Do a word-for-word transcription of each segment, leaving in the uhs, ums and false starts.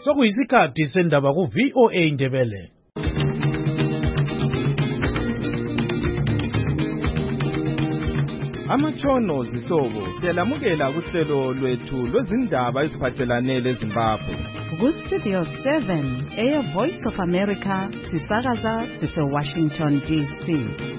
Sokuyisikhathi sendaba ku V O A Ndebele. Amatshono zihlobo siyalamukela kuhlelo lwethu lwezindaba eziphathelane leZimbabwe. Ku Studio seven, Air Voice of America, sisakaza sise Washington D C.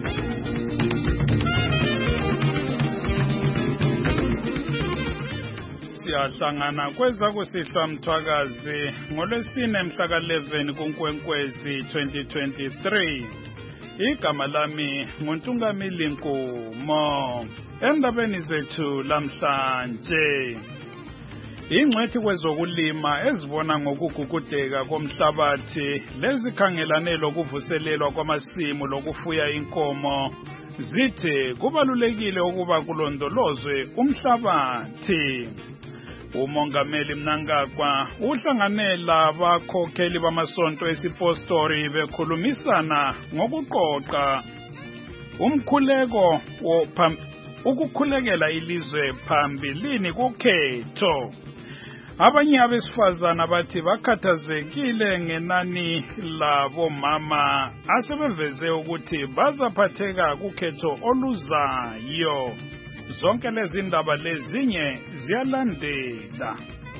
Siyahlangana kweza kusihla mthwakazi ngolwesine mhla ka eleven kuNkwenkwezi twenty twenty-three. Igama lami nguNtungamili Nkumo. Endabeni zethu lamhlanje, ingcwethi kwezokulima ezibona ngokugugudeka komhlabathi lezikhangelane lokuvuselelwa kwamasimu lokufuya inkomo zithi kubalulekile ukuba kulondolozwe umhlabathi. Umongameli Mnangagwa uhlanganela abakhokheli bamasonto esipostori bekhulumisana ngokuqoqa umkhuleko ukukhulekela ilizwe phambilini kukhetho. Abanye abesifazana bathi bakhathazekile ngenani labo mama asebeveze ukuthi bazaphatheka kukhetho oluzayo. Zonke lezi ndaba lezinye ziyalandela.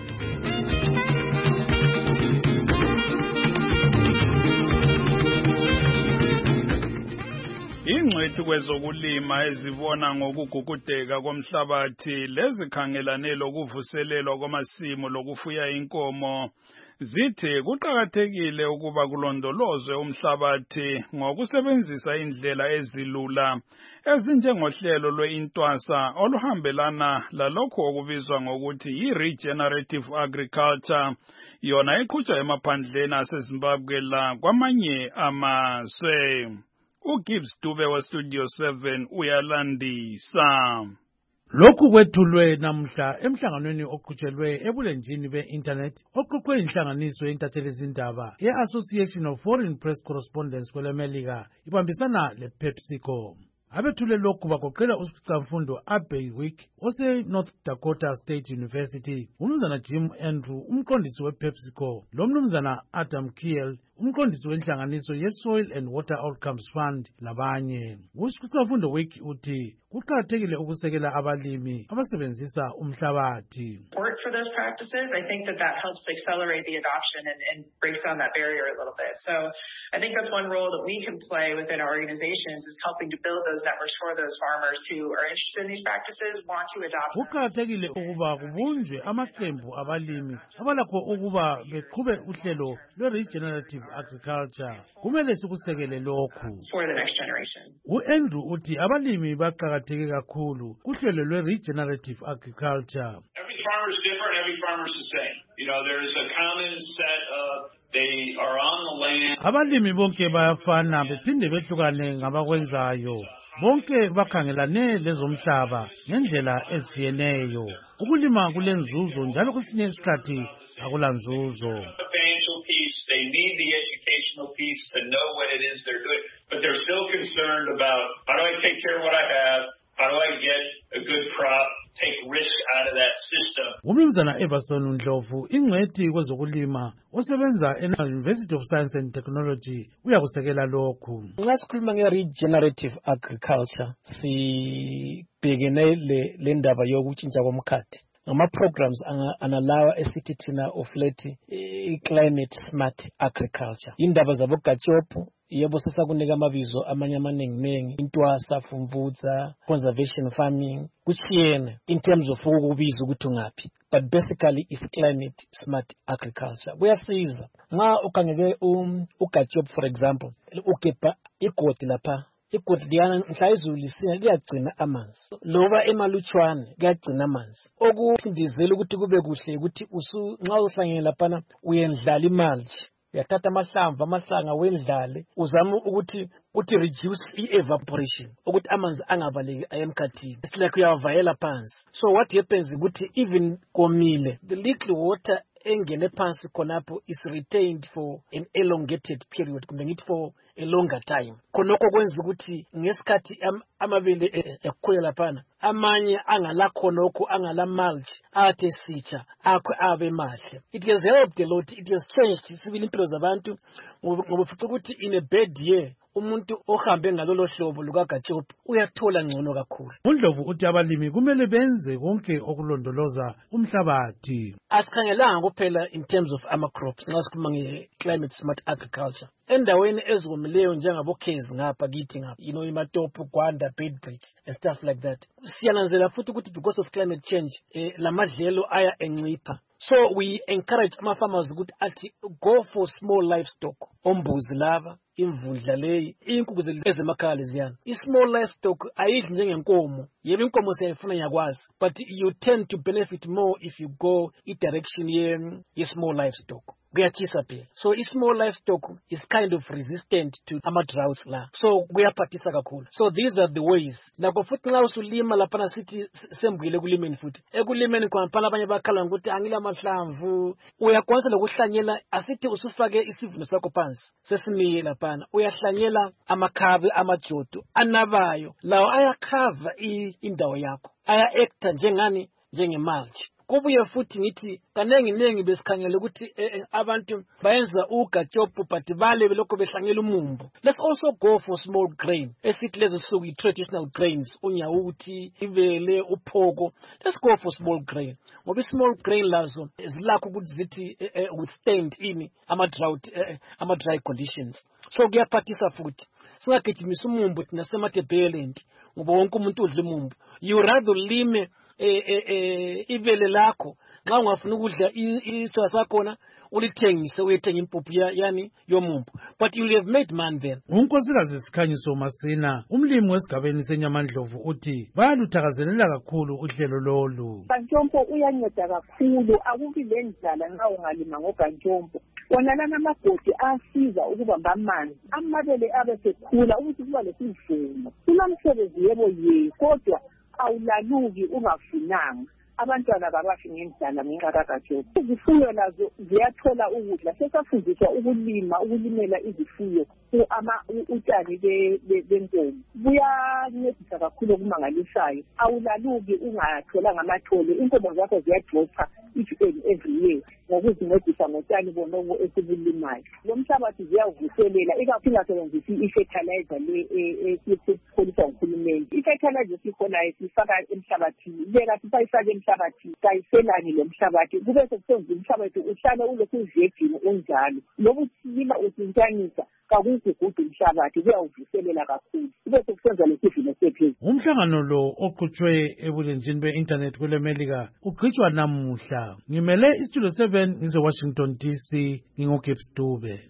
Ingcwethi kwezokulima ezibona ngokugugudeka komhlabathi lezikhangelane lokuvuselelwa kwamasimu lokufuya inkomo zithi kuqakathekile ukuba kulondolozwe umhlabathi ngokusebenzisa indlela ezilula ezinjengohlelo lweintwasa oluhambelana lalokho okubizwa ngokuthi yi-regenerative agriculture, yona iqhutshwa emaphandleni aseZimbabwe la kwamanye amazwe. uGibbs Dube wa Studio seven uyalandisa. Lokhu kwethulwe namhla emhlanganweni oqhutshelwe ebulenjini be-internet oqoqwe inhlanganiso yentatheli zindaba ye-Association of Foreign Press Correspondents kwelemelika ibambisana le-PepsiCo. Abethule lokhu bagoqela uSipicamfundo Abbey Wick ose-North Dakota State University, umnumzana Jim Andrew, umqondisi we-PepsiCo, lomnumzana Adam Kiel, umqondisi wenhlanganiso ye-Soil and Water Outcomes Fund labanye. uSipicamfundo Wick uthi kuqakathekile ukusekela abalimi abasebenzisa umhlabathi. Support for those practices, I think that that helps accelerate the adoption and, and breaks down that barrier a little bit. So I think that's one role that we can play within our organizations is helping to build those networks for those farmers who are interested in these practices, want to adopt them. Kuqakathekile ukuba kubunjwe amaqembu abalimi abalakho ukuba beqhube uhlelo lwe-regenerative agriculture. Kumele sikusekele lokhu for the next generation. U-Andrew uthi abalimi baqakatheke kakhulu kuhlelo lwe-regenerative agriculture. Every farmer is different, every farmer is the same. You know, there is a common set of they are on the land. Abalimi bonke bayafana bephinde behlukane ngabakwenzayo. Bonke bakhangelane lezomhlaba ngendlela ezitshiyeneyo. Ukulima kulenzuzo njalo kwesinye isikhathi akulanzuzo. Financial piece, they need the educational piece to know what it is they're doing, but they're still concerned about how do I take care of what I have, how do I get a good crop, take risk out of that system. Umnumzana Everson Ndlovu, ingcwethi kwezokulima osebenza e-University of Science and Technology, uyakusekela lokhu. Nxa sikhuluma nge-regenerative agriculture sibhekene le ndaba yokutshintsha komkhathi. Ngama-programs analawa esithi thina of late i-climate smart agriculture. Indaba zabogatshophu yebo sesakunika amabizo amanye amaningi intwasa, fumvutsa, conservation farming, kuchiyene in terms of ukubiza ukuthi ngaphi, but basically is climate smart agriculture. Kuyasiza nxa ukangeke ugatshophu for example ukepa igodi lapha igodi liyana mhla izulu lisina liyagcina amanzi loba emalutshwane kuyagcina amanzi okuphindizela ukuthi kube kuhle ukuthi usu nxa uhlangene lapha uyendlala imali uyathatha amahlamvu amahlanga wendlale uzama ukuthi uthi reduce i-evaporation ukuthi amanzi angabaleki ayemkhathini. It's like uyavayela phansi. So what happens ukuthi even komile the little water engene phansi khonapho is retained for an elongated period kumbe ngithi for a longer time. Khonokho kwenza ukuthi ngesikhathi amabele ekukhula laphana amanye angala khonokho angala mulch athe sitsha akho abe mahle. It has helped a lot, it has changed sibili impilo zabantu ngoba futhi ukuthi in a bad year umuntu ohambe ngalolo hlobo lukaGajopo uyathola ngcono kakhulu. uNdlovu uthi abalimi kumele benze konke okulondoloza umhlabathi. Asikhangelanga kuphela in terms of ama crops nxa sikhuluma nge climate smart agriculture. Endaweni eziwomileyo njengabo Khezi ngapha kithi ngapha, you know, iMatopo, Gwanda, Beitbridge and stuff like that. Siyananzela futhi ukuthi because of climate change eh, lamadlelo aya encipha. So we encourage ama farmers ukuthi athi go for small livestock. Ombuzi lava, imvundla leyi, inkukhu ezemakhaya leziyana. I-small livestock ayidli njengenkomo. Yebo inkomo siyayifuna yakwazi, but you tend to benefit more if you go i-direction ye, ye small livestock. Kuyachisa phela. So i-small livestock is kind of resistant to ama-droughts la. So kuyaphathisa kakhulu. So these are the ways. Lakho futhi nxa usulima laphana sithi sembuyele ekulimeni futhi. Ekulimeni khona abanye bakhala ngokuthi angila amahlamvu. Uyakwanisa lokuhlanyela asithi usufake isivuno sakho phansi. Sesimile laphana. Uyahlanyela amakhabe amajodo anabayo. Lawo ayakhava indawo yakho. Aya acta njengani njengemulch. Kubuye futhi ngithi kanengi nengi besikhangela ukuthi eh, abantu bayenza uGajopo but bale belokho behlangela umumbu. Let's also go for small grain. Esithi lezo suku traditional grains, unyawuthi, ibele, uphoko. Let's go for small grain. Ngoba small grain lazo zilakho ukuthi zithi eh, eh, withstand ini ama drought eh, ama dry conditions. So kuyaphathisa futhi. Singagijimisa umumbu thina sematebelenti ngoba wonke umuntu udla umumbu. You rather lime eh eh ibele lakho nxa ungafuna ukudla iswa sakhona ulithengise uyethenga impuphu yani yomumbu, but you have made man then. uNkosikazi Sikhanyiso Masina umlimi wesigabeni seNyamandlovu uthi bayaluthakazelela kakhulu uhlelo lolu. uGajopo uyanceda kakhulu, akubi lendlala nxa ungalima ngoGajopo. Wona lana amagodi asiza ukubamba amanzi amabele abe sekhula ukuthi kuba lesivuno. Kunomsebenzi yebo ye kodwa awulaluki ungafunanga. Abantwana babafi ngendlala ngenxa kaGajopo. Izifuyo lazo ziyathola ukudla. Sesafundiswa ukulima, ukulimela izifuyo ama utshani benkomo. Buyancedisa kakhulu okumangalisayo. Awulaluki ungatholanga amathole. Inkomo zakho ziyadropa every year ngokuzincedisa ngotshani bonobo esibulimayo. Lo mhlabathi ziyawuvuselela ikakhulu ngasebenzisa i-fertilizer le esipholiswa nguhulumeni. I-fertilizer esikholayo sifaka emhlabathini. Beka sisayifaka emhlabathini kayiselani lo mhlabathi kube sekusenza umhlabathi uhlale ulokhu uvejini unjalo. Lobu silima usintshanisa kakugugudu umhlabathi kuyawuvuselela kakhulu. Kube sekusenza lesivuno sephezulu. Umhlangano lo oqhutshwe ebulenjini be-internet kwelemelika ugqitshwa namuhla. Ngimele istudio seven ngise Washington D C ngingoGibbs Dube.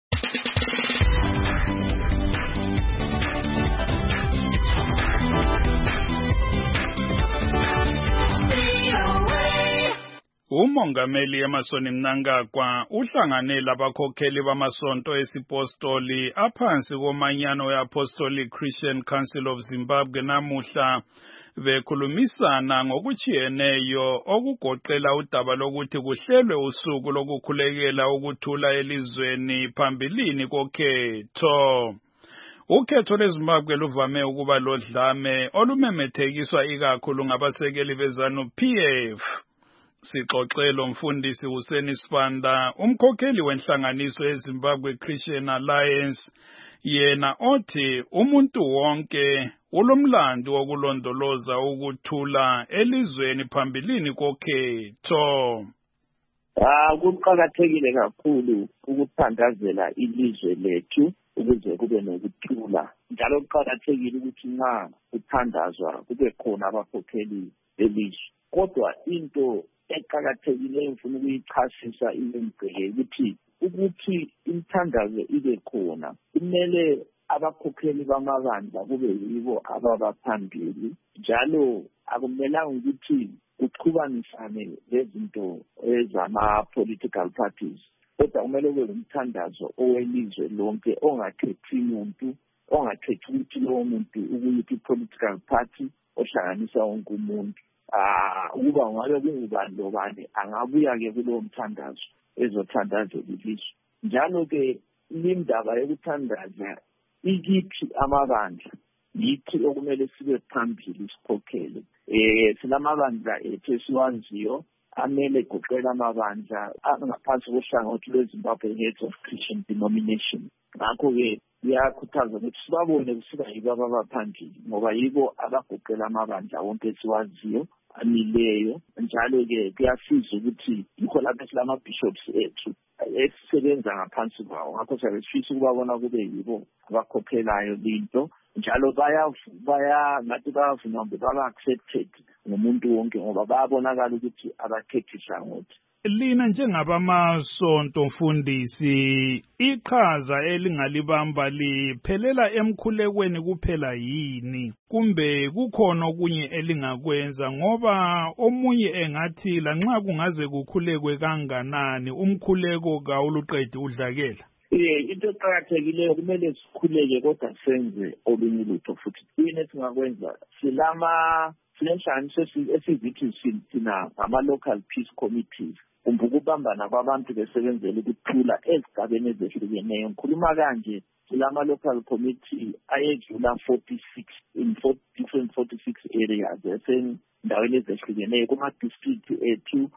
Umongameli Emmerson Mnangagwa uhlangane labakhokheli bamasonto esipostoli aphansi komanyano we-Apostolic Christian Council of Zimbabwe namuhla bekhulumisana ngokuchiyeneyo okugoqela udaba lokuthi kuhlelwe usuku lokukhulekela ukuthula elizweni phambilini kokhetho. Ukhetho lweZimbabwe luvame ukuba lodlame olumemethekiswa ikakhulu ngabasekeli beZanu P F. Sixoxelo mfundisi Hussein Sibanda umkhokheli wenhlanganiso yeZimbabwe Christian Alliance yena othi umuntu wonke ulomlando wokulondoloza ukuthula elizweni phambilini kokhetho. Ah kuqakathekile kakhulu ukuthandazela ilizwe lethu ukuze kube nokuthula. Njalo kuqakathekile ukuthi nxa kuthandazwa kube khona abakhokheli belizwe. Kodwa into eqakathekileyo ngifuna ukuyichasisa ilembheke ukuthi ukuthi imthandazo ibe khona kumele abakhokheli bamabandla kube yibo ababaphambili njalo akumelanga ukuthi kuqhubanisane lezinto ezama political parties kodwa kumele kube umthandazo owelizwe lonke ongakhethi umuntu ongakhethi ukuthi lowo muntu ukuyiphi political party ohlanganisa wonke umuntu ah ukuba ngabe kungubani lobani angabuya ke kulowo mthandazo ezothandazela ilizwe. Njalo ke indaba yokuthandaza ikithi amabandla yithi okumele sibe phambili sikhokhele. Eh sinamabandla ethu esiwaziyo amele goqela amabandla angaphansi kohlangothi lweZimbabwe Heads of Christian Denomination. Ngakho ke kuyakhuthaza ukuthi sibabone kusuka yibo abaphambili ngoba yibo abagoqela amabandla wonke esiwaziyo amileyo. Njalo ke kuyasiza ukuthi yikho lapho silama bishops ethu esisebenza ngaphansi kwawo. Ngakho siyabe sifisa ukubabona kube yibo abakhokhelayo into. Njalo baya baya ngathi bayavuma baba accepted ngumuntu wonke ngoba bayabonakala ukuthi abakhethisha ngothi. Lina njengabamasonto mfundisi, iqhaza elingalibamba liphelela emkhulekweni kuphela yini kumbe kukhona okunye elingakwenza? Ngoba omunye engathi lanxa kungaze kukhulekwe kanganani umkhuleko kawuluqedi udlakela. Eh into eqhakathekileyo kumele sikhuleke kodwa senze olunye lutho futhi. Yini esingakwenza? Silama silenhlanganiso esizithi sina ama local peace committees. Ukubambana kwabantu besebenzele ukuthula ezigabeni ezehlukeneyo. Ngikhuluma kanje silama local committee ayedlula forty-six in forty different forty-six areas esendaweni ezehlukeneyo kuma district ethu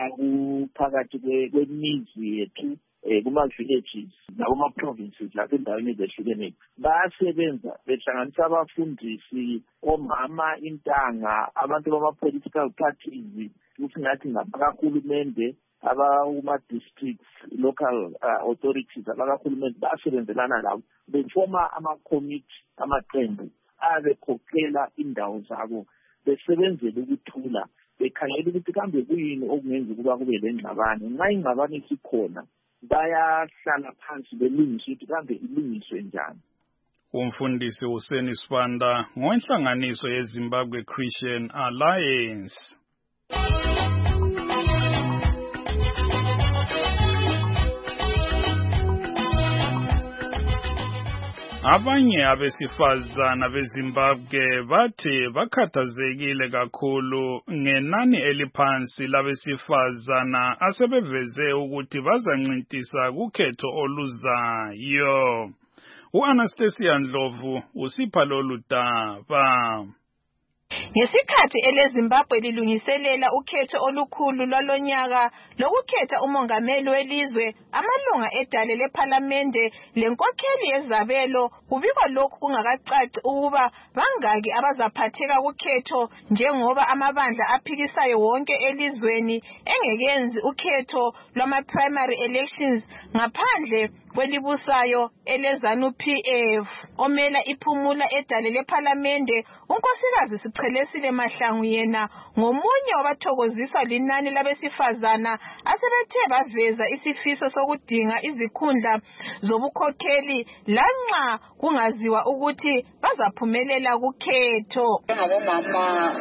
akuphakathi kwemizi yethu kuma villages nakuma provinces lapho endaweni ezehlukeneyo. Bayasebenza behlanganisa abafundisi, omama, intanga, abantu bama political parties, usingathi ngabakahulumende abakuma districts, local uh, authorities abakahulumende basebenzelana labo befoma ama committee amaqembu abekhokhela indawo zabo besebenzele ukuthula bekhangela ukuthi kambe kuyini okungenza ukuba kube lengxabano. Nxa ingxabano isikhona bayahlala phansi belungise ukuthi kambe ilungiswe njani. Umfundisi uSeni Sibanda ngenhlanganiso yeZimbabwe Christian Alliance. Abanye abesifazana beZimbabwe bathi bakhathazekile kakhulu ngenani eliphansi labesifazana asebeveze ukuthi bazancintisa kukhetho oluzayo. U-Anastasia Ndlovu usipha lolu daba. Ngesikhathi eleZimbabwe lilungiselela ukhetho olukhulu lwalonyaka lokukhetha umongameli welizwe, amalunga edale lePhalamende lenkokheli yezabelo, kubikwa lokhu kungakacaci ukuba bangaki abazaphatheka kukhetho njengoba amabandla aphikisayo wonke elizweni engekenzi ukhetho lwama-primary elections ngaphandle kwelibusayo eleZANU P F. Omela iphumula edale lePhalamende, unkosikazi Sichelesile Mahlangu yena ngomunye wabathokoziswa linani labesifazana asebethe baveza isifiso sokudinga izikhundla zobukhokheli lanxa kungaziwa ukuthi bazaphumelela kukhetho. Ngabomama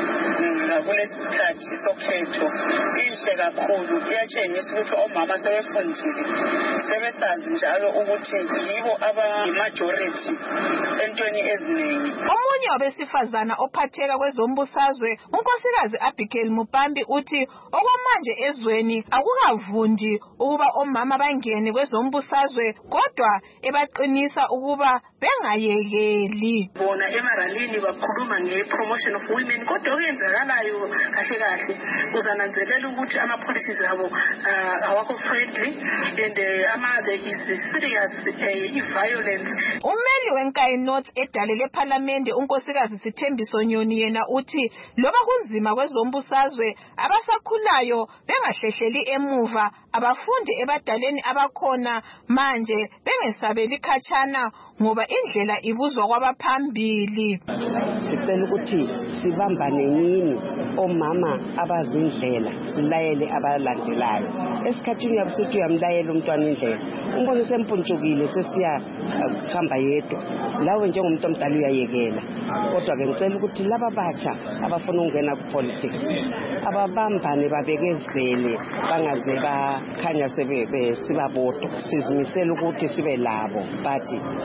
kulesikhathi sokhetho inhle kakhulu, iyatshengisa ukuthi omama sebefundile, sebesazi njalo ukuthi yibo aba-majority entweni eziningi. Omunye wabesifazana ophatheka kwezombusazwe, unkosikazi Abigail Mupambi uthi okwamanje ezweni akukavundi ukuba omama bangene kwezombusazwe, kodwa ebaqinisa ukuba bengayekeli. Bona emaralini bakhuluma nge-promotion of women, kodwa okwenzakalayo kahle kahle uzananzelela ukuthi ama-policies abo awakho friendly and ama there is serious violence. Umeli wenkayi North edale lePhalamende unkosikazi Sithembiso Nyoni yena uthi loba kunzima kwezombusazwe abasakhulayo bengahlehleli emuva, abafundi ebadaleni abakhona manje bengesabeli khatshana ngoba indlela ibuzwa kwabaphambili. Sicela ukuthi sibambane yini omama abazindlela silayele abalandelayo. Esikhathini yabusithi uyamlayela umntwana indlela, umbone sempuntshukile sesiya kuhamba yedwa, lawe njengomuntu omdala uyayekela. Kodwa ke ngicela ukuthi laba batsha abafuna ukungena kupolitics ababambane babekezele bangaze bakhanya sebe sibabodwa, sizimisela ukuthi sibe labo, but kuba lobu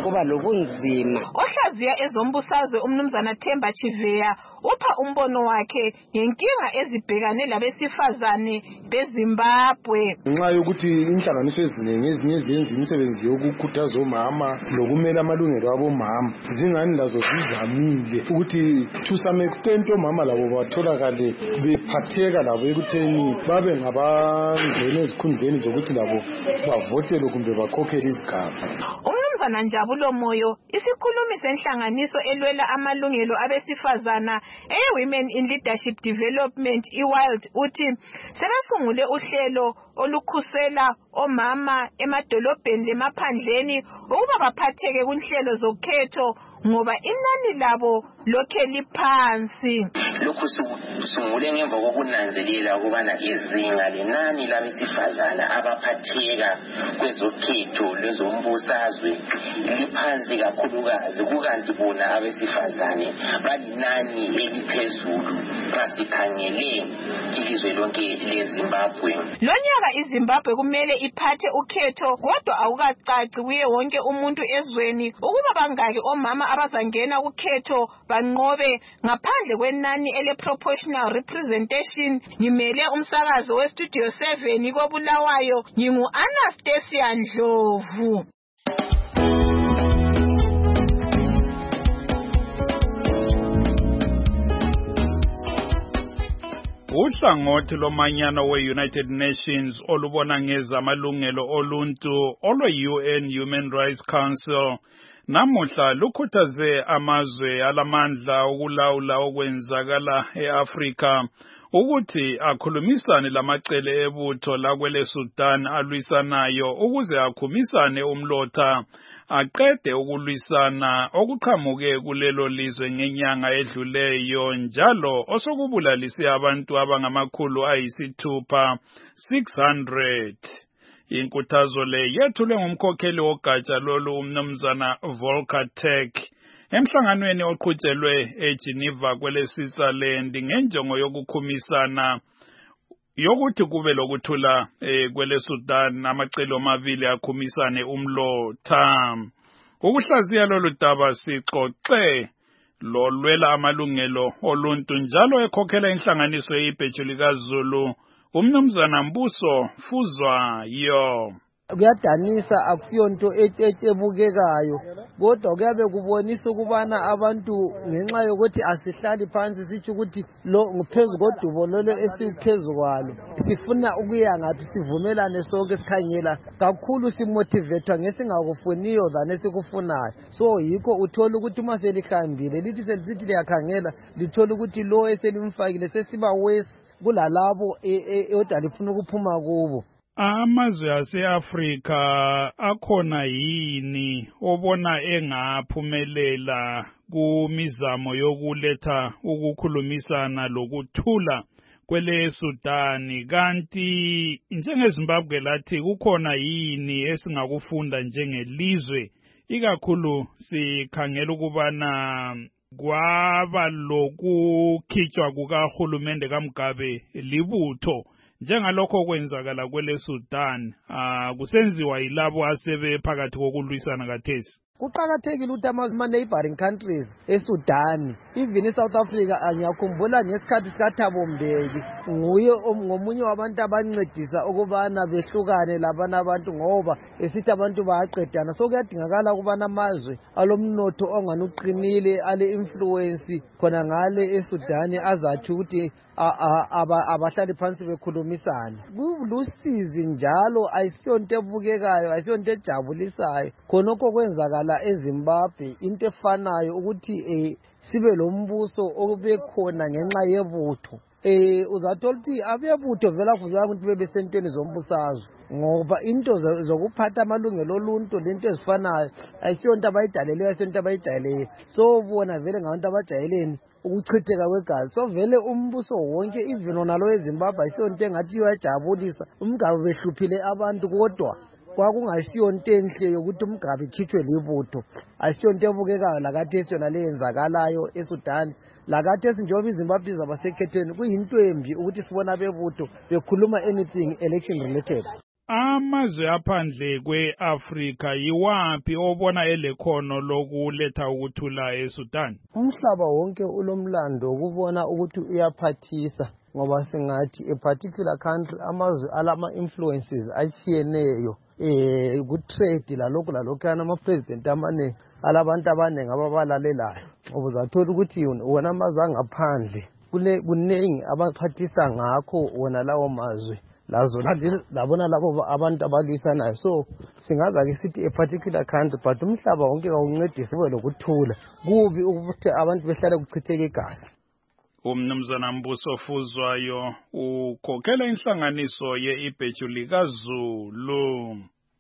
kunzima. Ohlaziya ezombusazwe umnumzana Themba Chiveya upha umbono wakhe ngenkinga ezibhekane labesifazane beZimbabwe. Nxa yokuthi inhlanganiso eziningi ezinye ezenza imisebenzi yokukhuthaza omama lokumela amalungelo abomama zingani lazo zizamile ukuthi to some extent omama labo batholakale bephatheka labo ekutheni babe ngabangena ezikhundleni zokuthi labo bavotele kumbe bakhokhele izigaba. Umnumzana Njabulo Moyo isikhulumi senhlanganiso elwela amalungelo abesifazana e-Women in Leadership Development i-WILD uthi sebesungule uhlelo olukhusela omama emadolobheni lemaphandleni ukuba baphatheke kunhlelo zokhetho ngoba inani labo lokhe liphansi. Lokhu sungule ngemva kokunanzelela ukubana izinga lenani labesifazana abaphatheka kwezokhetho lezombusazwe liphansi kakhulukazi, kukanti bona abesifazane balinani eliphezulu xa sikhangele ilizwe lonke leZimbabwe. Lonyaka iZimbabwe kumele iphathe ukhetho kodwa awukacaci kuye wonke umuntu ezweni ukuba bangaki omama abazangena kukhetho banqobe ngaphandle kwenani ele proportional representation. Ngimele umsakazo we Studio seven koBulawayo, ngingu Anastasia Ndlovu. Uhlangothi lomanyano we-United Nations olubona ngezamalungelo oluntu olwe-U N Human Rights Council namuhla lukhuthaze amazwe alamandla ukulawula okwenzakala e-Afrika ukuthi akhulumisane lamacele ebutho lakwele Sudan alwisanayo ukuze akhumisane umlotha aqede ukulwisana okuqhamuke kulelo lizwe ngenyanga edluleyo njalo osokubulalise abantu abangamakhulu ayisithupha six hundred. Inkuthazo le yethulwe ngumkhokheli wogatsha lolu umnumzana Volker Turk emhlanganweni oqhutshelwe eGeneva kwele Switzerland ngenjongo yokukhumisana yokuthi kube lokuthula eh, kwele Sudan amacele omabili akhumisane umlotha. Ukuhlaziya lolu daba sixoxe lolwela amalungelo oluntu njalo ekhokhela inhlanganiso yebheju likaZulu umnumzana Mbuso Fuzwayo. Kuyadanisa akusiyonto etebukekayo kodwa kuyabe kubonisa ukubana abantu ngenxa yokuthi asihlali phansi sithi ukuthi lo ngiphezu kodubo lolo esiphezu kwalo sifuna ukuya ngathi sivumelane sonke sikhangela kakhulu simotivatewa ngesingakufuniyo than esikufunayo. So yikho uthola ukuthi uma selihambile lithi selisithi liyakhangela lithola ukuthi lo eselimfakile sesiba wesi kulalabo odalifuna ukuphuma kubo. Amazwe ase-Afrika akhona yini obona engaphumelela kumizamo yokuletha ukukhulumisana lokuthula kwele Sudan, kanti njengeZimbabwe lathi kukhona yini esingakufunda njengelizwe ikakhulu sikhangela ukubana kwaba lokukhitshwa kukahulumende kaMgabe libutho njengalokho kwenzakala kwele Sudan ah kusenziwa yilabo asebe phakathi kokulwisana kathesi. Kuqakathekile ukuthi ama neighboring countries eSudan even eSouth Africa angiyakhumbula ngesikhathi sikaThabo Mbeki nguye ngomunye wabantu abancedisa ukubana behlukane labana abantu ngoba esithi abantu bayaqedana. So kuyadingakala ukubana amazwe alomnotho onganuqinile ale influence khona ngale eSudan azathi ukuthi abahlali phansi bekhulumisana. Kulusizi njalo ayisiyonto ebukekayo ayisiyonto ejabulisayo khonokho kwenzakala eZimbabwe into efanayo ukuthi eh sibe lombuso obekhona ngenxa yebutho. Eh uzathola ukuthi abebutho vela kuzwa ukuthi bebe sentweni zombusazwe ngoba into zokuphatha amalungelo oluntu lento ezifanayo ayisiyonto abayidaleleyo ayisiyonto abayijayeleyo. So bona vele ngabantu abajayeleni ukuchitheka kwegazi. So vele umbuso wonke even onalo eZimbabwe ayisiyonto engathi iyajabulisa umgabe behluphile abantu kodwa kwakungayisiyonto enhle yokuthi umgabe ikhithwe libutho. Ayisiyonto ebukekayo lakathesi yona leyenzakalayo eSudan lakathesi njengoba iZimbabwe zabasekhethweni kuyinto embi ukuthi sibona bebutho bekhuluma anything election related. amazwe aphandle kwe-Afrika yiwaphi obona elekhono lokuletha ukuthula eSudan? Umhlaba wonke ulomlando ukubona ukuthi uyaphathisa ngoba singathi a particular country amazwe alama influences achiyeneyo eh ku-trade lalokhu lalokhu ama-president amanengi alabantu abaningi ababalalelayo. Ubuzathola ukuthi wona amazwe angaphandle kunengi abaphathisa ngakho wona lawo mazwe lazo labona labo abantu abalwisanayo. So singaza ke sithi a particular country but umhlaba wonke awuncedisi kube lokuthula kubi ukuthi abantu behlale kuchitheke igazi. Umnumzana Mbuso Fuzwayo ukhokhela inhlanganiso ye-Ibheju likaZulu.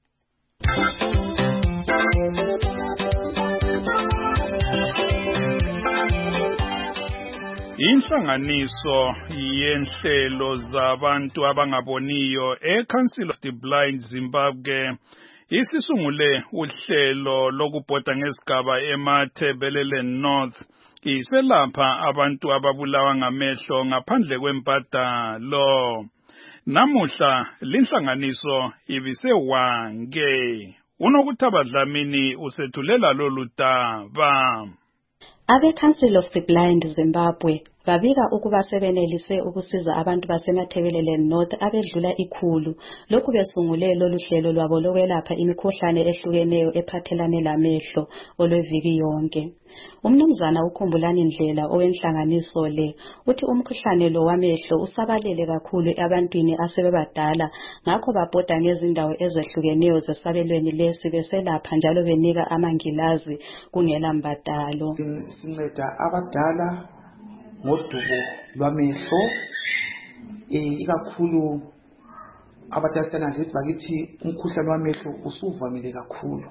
Inhlanganiso yenhlelo zabantu abangaboniyo eCouncil of the Blind Zimbabwe isisungule uhlelo lokubhoda ngesigaba eMathebelele North iselapha abantu ababulawa ngamehlo ngaphandle kwembadalo. Namuhla linhlanganiso ibisewange. Unokuthaba Dlamini usethulela lolu daba. Abe Council of the Blind Zimbabwe babika ukuba sebenelise ukusiza abantu basemathebelele North abedlula ikhulu lokhu besungule lolu hlelo lwabo lokwelapha imikhuhlane ehlukeneyo ephathelane lamehlo olweviki yonke. Umnumzana uKhumbulani Ndlela owenhlanganiso le uthi umkhuhlane lo wamehlo usabalele kakhulu ebantwini asebebadala ngakho babhoda ngezindawo ezehlukeneyo zesabelweni lesi beselapha njalo benika amangilazi kungela mbadalo. Sinceda abadala ngodubo lwamehlo ikakhulu abatasana zethu bakithi umkhuhlane wamehlo usuvamile kakhulu.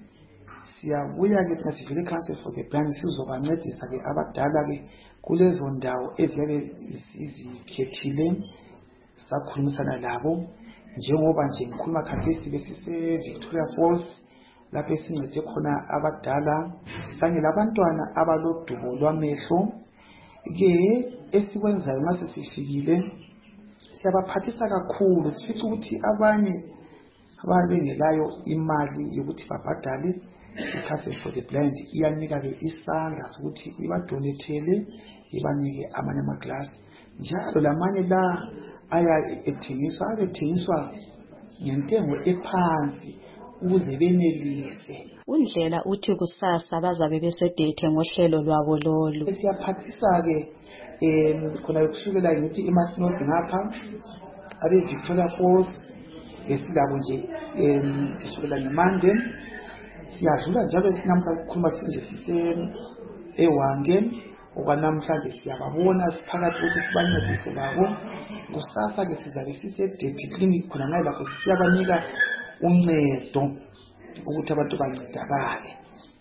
Siyabuya ke nasivele Council for the Blind sizobancedisa ke abadala ke kulezo ndawo eziyabe izikhethile sakhulumisana labo njengoba nje ngikhuluma khathesi besise Victoria Falls lapho sincede khona abadala kanye labantwana abalodubo lwamehlo. Ke esikwenzayo mase sifikile siyabaphathisa kakhulu sifica ukuthi abanye ababengelayo imali yokuthi babhadale iCouncil for the Blind iyanika ke isandla sokuthi ibadonethele ibanike amanye amaglasi njalo lamanye la aya ethengiswa abethengiswa ngentengo ephansi ukuze benelise. Undlela uthi kusasa bazabe besedethe ngohlelo lwabo lolu. Siyaphathisa ke em khona kusukela ngithi eMasnod ngapha abe Victoria Falls esilabo nje em kusukela ngeMande siyadlula njalo esinamhla kukhuluma sinje sise ewange okwanamhlanje siyababona siphakathi ukuthi sibancedise labo. Kusasa ke sizabe sisedethe clinic khona ngayo lapho siyabanika uncedo ukuthi abantu bancedakale.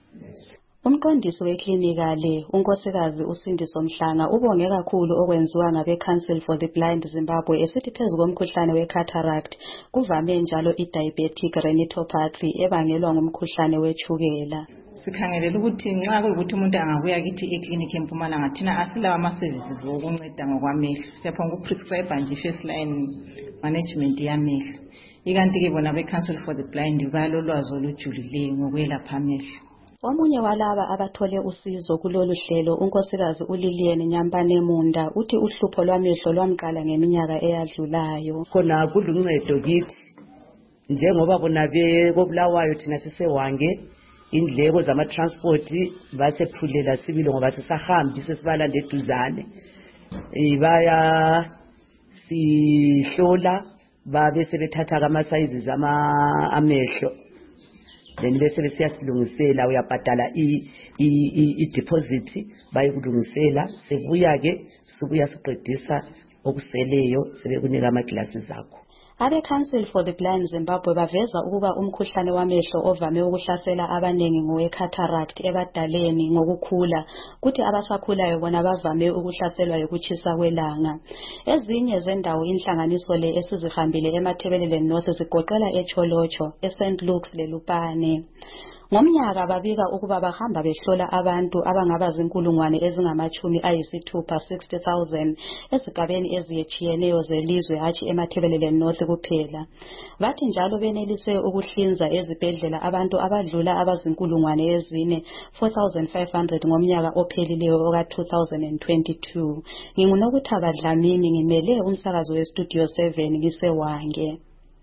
Umqondisi weklinika le unkosikazi uSindiso Mhlanga ubonge kakhulu okwenziwa ngabe Council for the Blind Zimbabwe esithi phezu komkhuhlane we-cataract kuvame njalo i-diabetic retinopathy ebangelwa ngumkhuhlane wetshukela. Sikhangelela ukuthi nxa kuyikuthi umuntu angabuya kithi eklinika eMpumalanga thina asilawa ama-services okunceda ngokwamehlo. Siyaphonga ukuprescribe nje first line management yamehlo. Ikanti ke bona be-Council for the Blind balolwazi olujulileyo ngokwelapha amehlo. Omunye walaba abathole usizo kulolu hlelo unkosikazi uLilian Nyambane Munda uthi uhlupho lwamehlo lwamqala ngeminyaka eyadlulayo. Khona kuluncedo kithi njengoba bona bekobulawayo thina sisewange indleko zama transport basephulela sibilo ngoba sisahambi sesibalande eduzane. Ibaya sihlola babe sebethatha kama sizes ama amehlo then bese beseyasilungisela uyabhadala i i deposit bayikulungisela sebuya ke sibuya siqedisa okuseleyo sebekunika ama glasses akho. Abe Council for the Blind Zimbabwe baveza ukuba umkhuhlane wamehlo ovame ukuhlasela abanengi ngowe-cataract ebadaleni ngokukhula kuthi abasakhulayo bona bavame ukuhlaselwa yikuchisa kwelanga. Ezinye zendawo inhlanganiso le esizihambile eMathebelele North zigoqela eCholocho, eSaint Luke's leLupane. Ngomnyaka babika ukuba bahamba behlola abantu abangaba zinkulungwane ezingamachumi ayisithupha sixty thousand ezigabeni eziyetshiyeneyo zelizwe hatshi eMathebelele North kuphela. Bathi njalo benelise ukuhlinza ezibhedlela abantu abadlula abazinkulungwane ezine four thousand five hundred ngomnyaka ophelileyo oka two thousand twenty-two. Ngingunokuthaba Dlamini ngimele umsakazo we Studio seven ngisewange.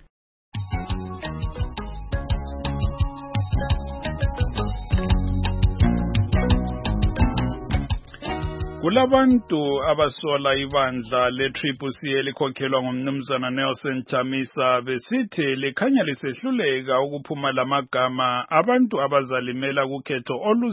Kulabantu abasola ibandla le-Triple C elikhokhelwa ngumnumzana Nelson Chamisa besithi likhanya lisehluleka ukuphuma lamagama abantu abazalimela kukhetho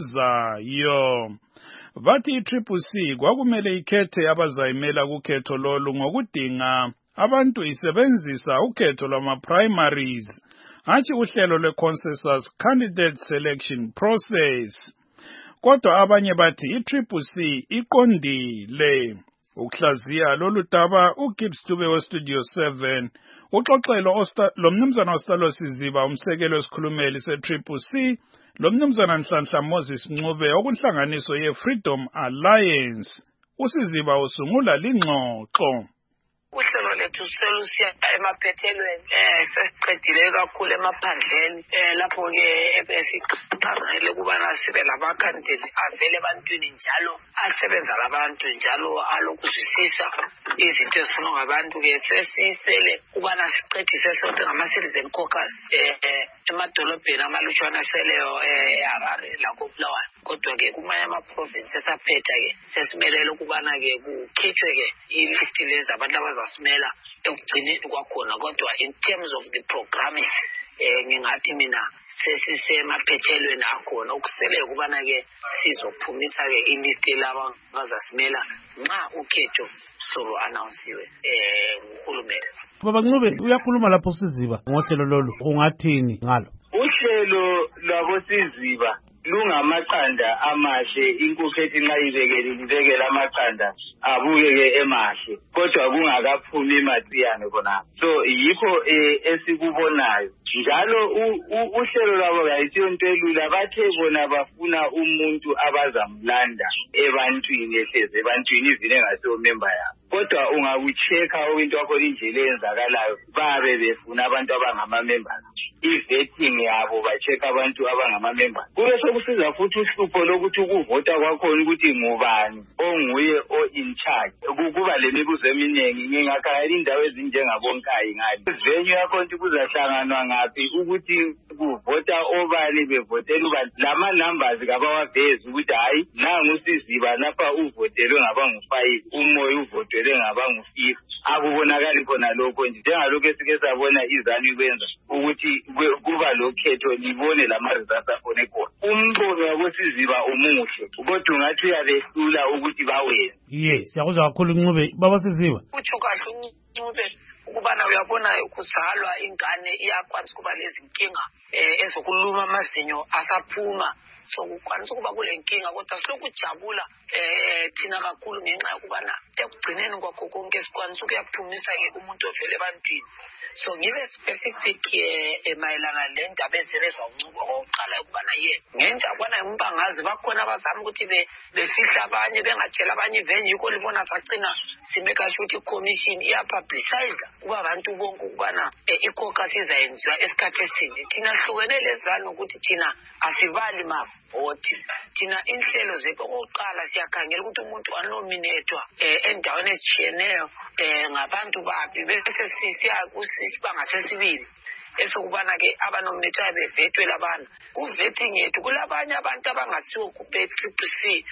oluzayo. Bathi i-Triple C kwakumele ikhethe abazayimela kukhetho lolu ngokudinga abantu isebenzisa ukhetho lwama-primaries, hatshi uhlelo lwe-consensus candidate selection process. Kodwa abanye bathi i-Triple C iqondile. Ukuhlaziya lolu daba uGibbs Dube we-Studio seven uxoxelo lo mnumzana Ostalo Siziba umsekelo wesikhulumeli se-Triple C lo mnumzana Nhlanhla Moses Ncube okunhlanganiso ye-Freedom Alliance. USiziba usungula lingxoxo. Uhlelo lethu selusiya emaphethelweni eh sesiqedile kakhulu emaphandleni eh lapho ke esiqhathele kubana sibe lama candidate avele ebantwini njalo asebenza labantu njalo alokuzwisisa izinto ezifuna ngabantu ke sesisele kubana siqedise sonke ngama citizen caucus eh emadolobheni amalutshwana seleyo eh Harare lakho Bulawayo. Kodwa ke kumanye ama provinces esaphetha ke sesimelele ukubana ke kukhitshwe ke ilist lezi abantu abazasimela ekugcineni kwakhona. Kodwa in terms of the programming eh ngingathi mina sesisemaphethelweni akhona ukusele ukubana ke sizophumisa ke ilist laba abazasimela nxa ukhetho solo announcewe eh ukhulumele. Baba Ncube uyakhuluma lapho Siziba ngohlelo lolu ungathini ngalo? Uhlelo lwabo Siziba lungamaqanda amahle inkukhethi nxa ibekele libekela amaqanda abuke ke emahle kodwa kungakaphumi imatsiyane khona. So yikho esikubonayo njalo uhlelo lwabo ayisiyo into elula. Bathe bona bafuna umuntu abazamlanda ebantwini ehleze ebantwini izine ngasiyo member yabo. Kodwa ungakucheka into yakho indlela eyenzakalayo babe befuna abantu abangamamember. I-vetting yabo bacheka abantu abangamamember. Kube sokusiza futhi uhlupho lokuthi ukuvota kwakhona ukuthi ngubani onguye o-in charge. Kuba lemibuzo eminingi ngingakhala indawo ezinjengabonkayi ngani. Venue yakho ukuthi kuzahlanganwa ngaphi ukuthi kuvota obani bevotela ubani. Lama numbers kabawavezi ukuthi hayi nangu Siziba lapha uvotelwe ngabangu five umoya uvotelwe ngabangu five. Akubonakali khona lokho nje njengalokho esike sabona izani ikwenza ukuthi kuba lokhetho libone lama results afone khona. Umbono wabo Siziba umuhle kodwa ungathi uyabehlula ukuthi bawenze. Yes, siyakuzwa kakhulu Ncube. Baba Siziba utsho kahle Ncube ukubana uyabona kuzalwa ingane iyakwanisa kuba lezi inkinga eh ezokuluma amazinyo asaphuma. So kukwanisa ukuba kule nkinga kodwa silokujabula eh thina kakhulu ngenxa yokubana ekugcineni kwakho konke sikwanisa ukuyaphumisa ke umuntu ovele ebantwini. So ngibe specific eh mayelana lendaba ezereza uNcube oqala ukubana ye ngenja kwana imbangazi bakhona abazama ukuthi befihla abanye bengatshela abanye venue yiko libona sacina simeka shuthi commission iyapublicize kuba abantu bonke ukubana i-caucus izayenziwa esikhathi eside. Thina hlukene lezana ukuthi thina asibali mavoti. Thina inhlelo zethu oqala siyakhangela ukuthi umuntu anominatwa endaweni ezitshiyeneyo ngabantu bapi bese sisiya kusibanga sesibili esokubana ke abanominatwa bevetwe labana kuvetting yethu kulabanye abantu abangasiwo kupe Triple C.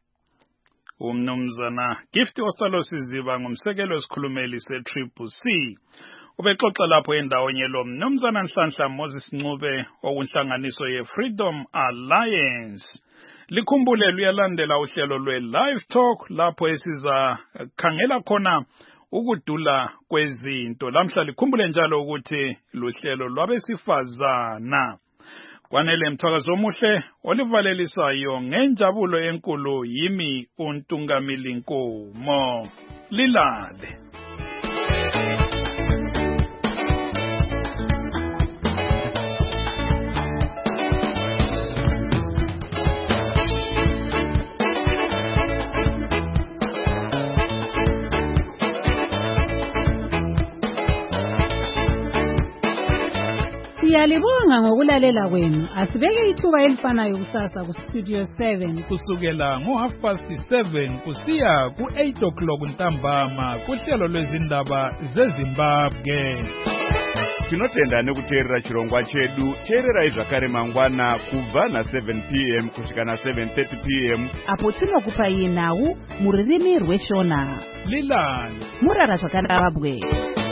Umnumzana Gift Ostalo Siziba ngumsekelo wesikhulumeli se-Triple C ubexoxa lapho endaweni lo mnumzana Nhlanhla Moses Ncube okunhlanganiso ye-Freedom Alliance. Likhumbule luyalandela uhlelo lwe-Live Talk lapho esiza khangela khona ukudula kwezinto. Lamhla likhumbule njalo ukuthi luhlelo lwabesifazana. Kwanele mthakazo omuhle olivalelisayo ngenjabulo enkulu yimi uNtungamili Nkomo. Lilale. Siyalibonga ngokulalela kwenu. Asibeke ithuba elifanayo kusasa ku Studio seven kusukela ngo half past seven kusiya ku eight o'clock ntambama kuhlelo lwezindaba zeZimbabwe. Tinotenda nekuteerera chirongwa chedu. Teerera zvakare mangwana kubva na seven p m kusvika na seven thirty p m apo tinokupai nhau muririmi rweshona. Lilani Murara zvakanaka bwe.